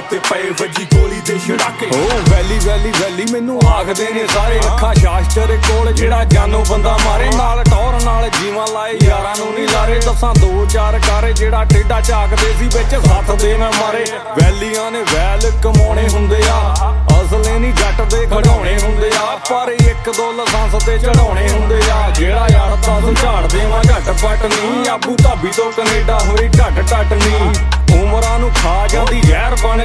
ਤੇ ਪਏ ਵੱਜੀ ਗੋਲੀ ਤੇ ਛੜਾਕੇ। ਉਹ ਵੈਲੀ ਵੈਲੀ ਵੈਲੀ ਮੈਨੂੰ ਆਖਦੇ ਨੇ ਸਾਰੇ, ਅੱਖਾਂ ਸ਼ਾਸਤਰ ਕੋਲ ਜਿਹੜਾ ਜਾਨੋਂ ਬੰਦਾ ਮਾਰੇ। ਨਾਲ ਟੌਰ ਨਾਲ ਜੀਵਾਂ ਲਾਏ ਯਾਰਾਂ ਨੂੰ ਨਹੀਂ ਲਾਰੇ, ਦੱਸਾਂ ਦੋ ਚਾਰ ਕਾਰੇ ਜਿਹੜਾ ਟੇਡਾ ਝਾਕਦੇ ਸੀ ਵਿੱਚ ਸੱਤ ਦੇ ਮੈਂ ਮਾਰੇ। ਵੈਲੀਆਂ ਨੇ ਵੈਲ ਕਮਾਉਣੇ ਹੁੰਦੇ ਆ, ਅਸਲੇ ਨਹੀਂ ਜੱਟ ਦੇ ਖੜਾਉਣੇ ਹੁੰਦੇ ਆ, ਪਰ ਇੱਕ ਦੋ ਲਾਇਸੈਂਸ ਤੇ ਚੜਾਉਣੇ ਹੁੰਦੇ ਆ। ਜਿਹੜਾ ਯਾਰ ਤਾਂ ਝਾੜ ਦੇਵਾਂ ਝੱਟ ਪੱਟ ਨਹੀਂ, ਆਬੂ ਧਾਬੀ ਤੋਂ ਕੈਨੇਡਾ ਹੋਈ ਢੱਟ ਢੱਟ ਨਹੀਂ। ਉਮਰਾਂ ਨੂੰ ਖਾ ਜਾਂਦੀ ਜ਼ਹਿਰ ਬਣ